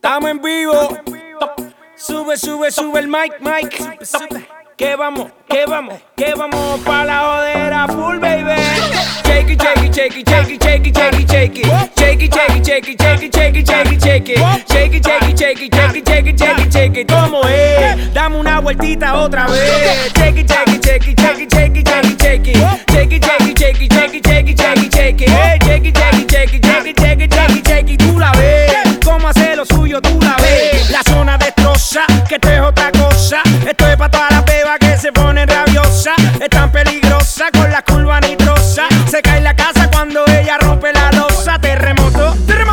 Estamos en vivo. Sube el mic. Que vamos pa' la jodera full, baby. Shake it. ¿Cómo es? Dame una vueltita otra vez. Shake it. Tú la ves. Cómo hace lo suyo, tú la ves. La zona destroza, que esto es otra cosa. Esto es pa' todas las bebas que se ponen rabiosas. Es tan peligrosa con la curva nitrosa. Se cae la casa cuando ella rompe la losa. Terremoto,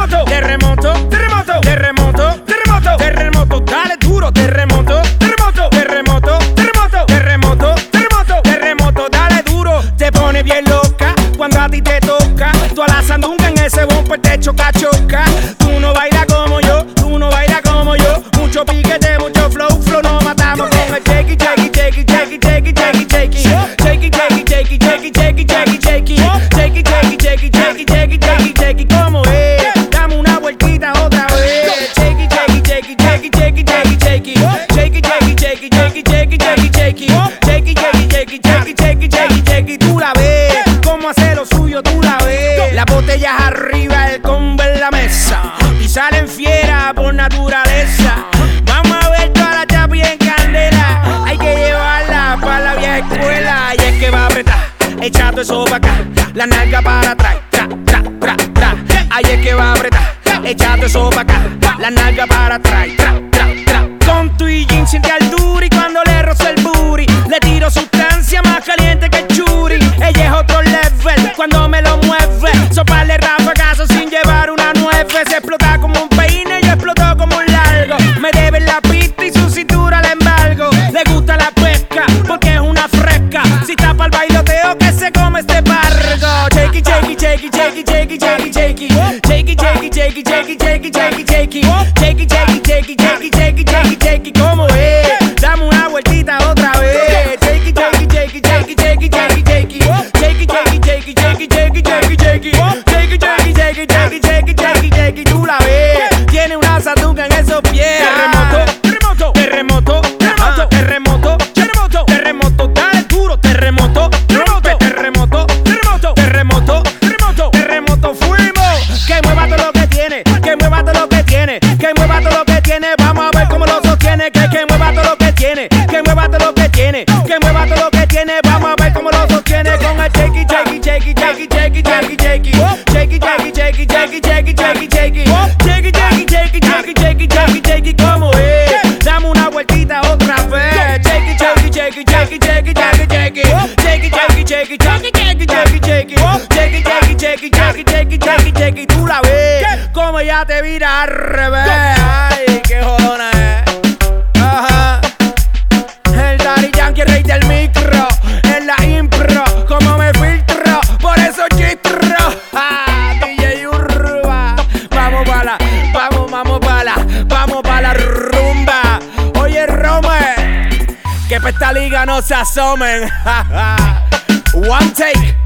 dale duro. Terremoto, dale duro. Te pone bien loca cuando a ti te toca. Tú a la sandunga en ese bumper te choca. Tú no bailas como yo, Mucho piquete, mucho flow, nos matamos con el shake it. ¿Cómo es? Dame una vueltita otra vez. Shake it. Tú la ves, cómo hace lo suyo, tú la ves. Las botellas arriba, el combo en la mesa. Y salen fieras por naturaleza. Vamos a ver toda la chapi en candela. Hay que llevarla para la vieja escuela. Y es que va a apretar, echando eso pa' acá. La nalga para atrás, tra. Ahí es que va a apretar, echando eso pa' acá. La nalga para atrás, tra. Con tu y jean siente al duri cuando le rozo el booty. Le tiro sustancia más caliente que el churi. Ella es otro level cuando me lo mueve. Soparle rafagazo sin llevar una nueve. Se explota como un peine, yo exploto como un largo. Me debe la pista y su cintura le embargo. Le gusta la pesca porque es una fresca. Si tapa el bailoteo que se come este barco. Shake it. ¿Cómo es? Dame una vueltita otra vez. Shake it. Tú la ves. Tiene una sandunga en esos pies. Terremoto. Dale duro. Terremoto. Fuimos. Que mueva todo lo que tiene. Vamos a ver cómo lo sostiene. Que mueva todo lo que tiene. Vamos a ver cómo lo sostiene con el shake it. ¿Cómo es? Dame una vueltita otra vez. Tú la ves como ya te vira al revés. Ay, qué jodona es. Ajá. El Daddy Yankee, rey del micro. En la impro, como me filtro. Por eso chistro. DJ Urba. Vamos pa' la rumba. Oye, Rome, que pa' esta liga no se asomen. One take.